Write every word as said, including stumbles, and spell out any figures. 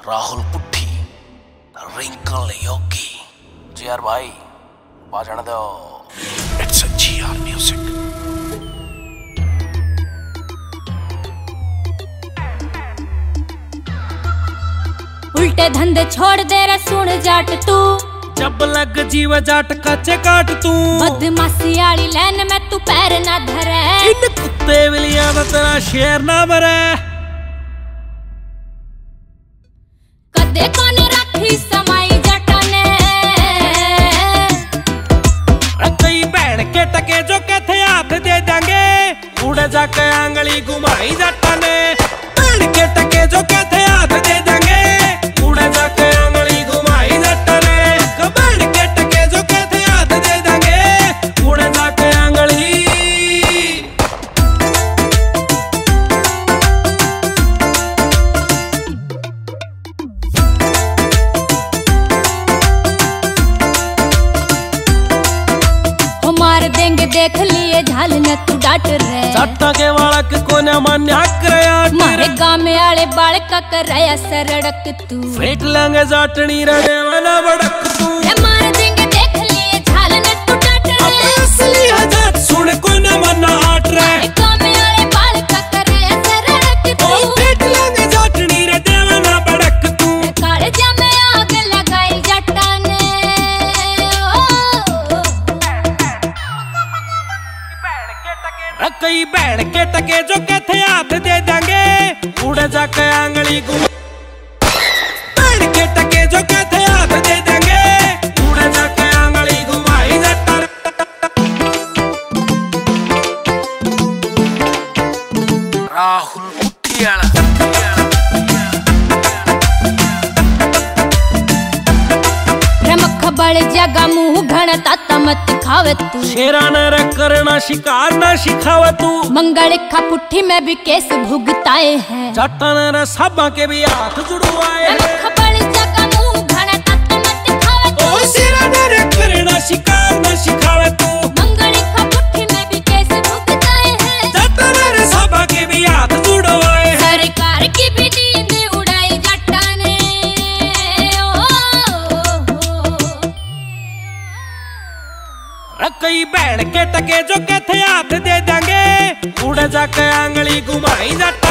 Rahul Putthi, Rinkal Yogi. GR भाई बाजण दो। It's a GR music. उल्टे धंधे छोड़ दे रे सुन जाट तू, जब लग जीव जाट कच्चे काट तू। बदमाशी आली लैन में तू पैर ना धरे, इन कुत्ते विलिया दा तेरा शेर ना मरे। कदे कौन राखी समाई जटा ने, कई भैन के टके जो कहते हाथ दे देंगे, उड़ जाके आंगली घुमाई जटा ने। भैन के टके जो कहते हाथ दे देंगे, उड़ जाके आंगली घुमाई जटा ने। भैन के टके जो कहते हाथ दे देंगे, उड़ जाके आंगली। मार देंगे देख लिए झाल न तू डाट रे, जट्टा के बालक को न मान्य कर मारे गाँव में आले बालक कर रया सरड़क तू। फेंक लेंगे जाटनी रड़े वाला बड़क तू। मार देंगे देख लिए झाल न तू डाट रे, असली जाट सुन को न मना आट रे। गाँव में आले बालक कर रया सरड़क तू। फेंक लेंगे जाटनी रड़े वाला बड़क तू। काले जामे आग लगाई जटा ने, कई भैन के टके जो कहते हाथ दे देंगे, उड़ जाके आंगली घुमा। भैन के टके जो कहते हाथ दे देंगे, उड़ जाके आंगली घुमाई जटा। राहुल पुट्ठी वाला। बड़े जगह मुंह घण ताता मत खावे तू। शेरा न करना शिकार न सिखावे तू। मंगल खा पुट्ठी में भी केस भुगताए हैं, जट्टा न साबा के भी हाथ जुड़वाए। बड़े जगह मुंह घण ताता मत खावे तू। ओ शेरा न करना शिकार न सिखावे तू। मंगल खा पुट्ठी में भी केस भुगताए हैं, जट्टा न साबा के भी हाथ जुड़वाए। सरकार की भी नींद उड़ाई जट्टा ने। कई भैन के टके जो कहते हाथ दे देंगे, उड़ जाके आंगली घुमाई जटा।